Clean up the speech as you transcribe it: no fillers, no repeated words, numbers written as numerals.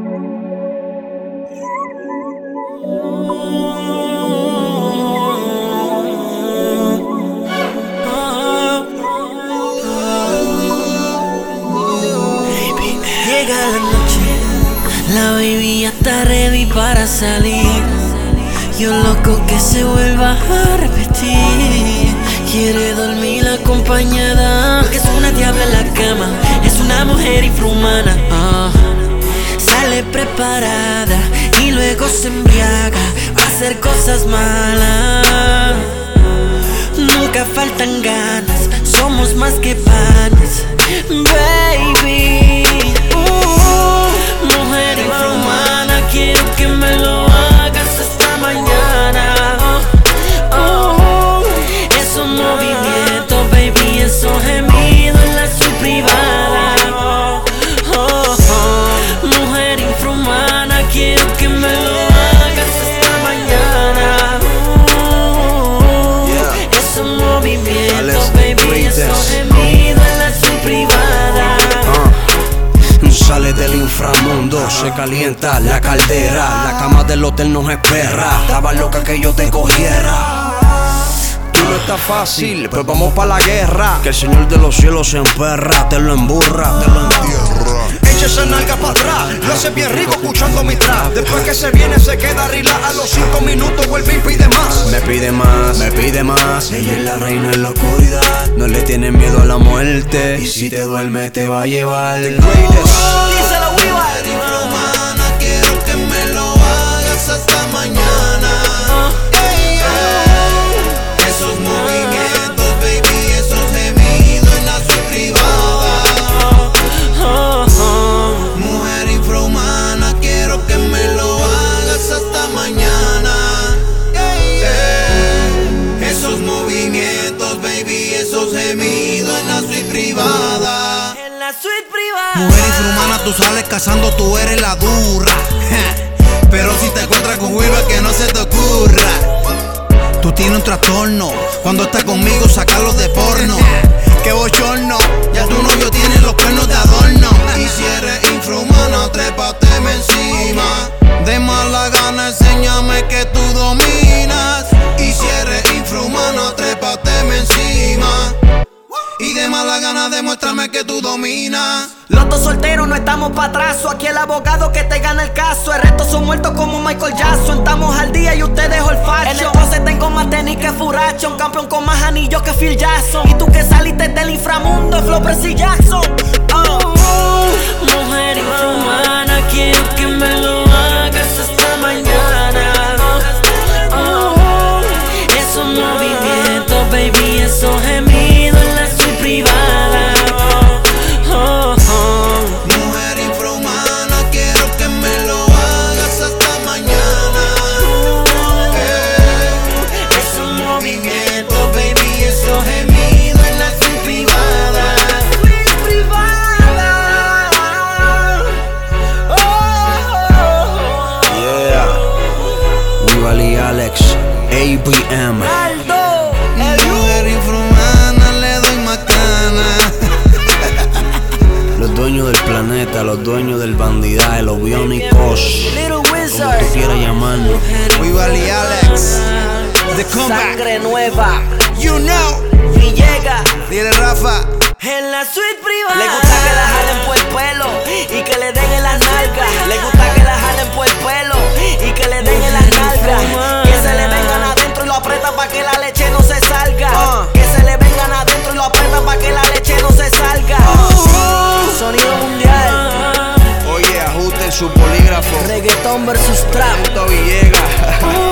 Llega la noche, la baby ya está ready para salir. Yo loco que se vuelva a repetir. Quiere dormir acompañada, porque es una diabla en la cama, es una mujer infrahumana. Sale preparada y luego se embriaga, va a hacer cosas malas. Nunca faltan ganas, somos más que panas, baby. Mujer infrahumana, quiero que me lo hagas esta mañana. Esos movimientos, baby, esos gemidos en la suite privada. Mujer infrahumana, quiero que me lo hagas esta mañana. Esos movimientos, baby, esos gemidos en la suite privada. Sale del inframundo, se calienta la caldera. La cama del hotel nos espera. Estaba loca que yo te cogiera. Tú no está fácil, pues vamos pa' la guerra. Que el señor de los cielos se emperra, te lo emburra, te lo entierra. Echa esa nalga pa' atrás, lo hace bien rico escuchando mi trap. Después que se viene se queda relax. A los 5 minutos vuelve y pide más. Me pide más, me pide más. Ella es la reina en la oscuridad, no le tiene miedo a la muerte. Y si te duerme te va a llevar. The greatest. Infrahumana, quiero que me lo hagas hasta mañana. Esos movimientos, baby, esos gemidos en la suite privada. Mujer infrahumana, quiero que me lo hagas hasta mañana. Esos movimientos, baby, esos gemidos en la suite privada. En la suite privada. Mujer infrahumana, tú sales cazando, tú eres la dura. Pero si te encuentras con Wilber, que no se te ocurra. Tú tienes un trastorno, cuando estás conmigo sacarlos de porno. Qué bochorno, ya tu novio tiene los cuernos de adorno. Y si eres infrahumana, trépateme encima. De mala gana, enséñame que tú dominas. Y si eres infrahumana, trépateme encima. Y de mala gana, demuéstrame que tú dominas. Los dos solteros no estamos pa' atrás. Aquí el abogado que te gana el caso. El resto son muertos como Michael Jackson. Estamos al día y ustedes olfacho. En el pose tengo más tenis que Furacho. Un campeón con más anillos que Phil Jackson. Y tú que saliste del inframundo, Flow Percy Jackson. Mujer infrahumana, quiero que me lo hagas esta mañana. Esos movimientos, baby, esos gemidos en la suite privada. Mujer infrahumana, quiero que me lo hagas hasta mañana. Esos movimientos, baby, esos gemidos en la suite privada. Suite privada. Yeah. Wilber y Alex, ABM. Aldo, Mujer infrahumana, le doy macana. Los dueños del planeta, los dueños del bandidaje, los biónicos, Little como tú Wizard. quieras llamarlo. Wilber y Alex, The Comeback, Sangre nueva. you know. Y llega Dile Rafa. en la suite privada. Le gusta que la jalen por el pelo y que le den en las nalgas. Le gusta que la jalen por el pelo y que le den en las nalgas. Que se le vengan adentro y lo aprieta pa' que la leche no se salga. Que se le vengan adentro y lo aprieta pa' que la leche no se salga. Sonido mundial. Oye, ajusten su polígrafo. Reggaetón versus trap. Villegas.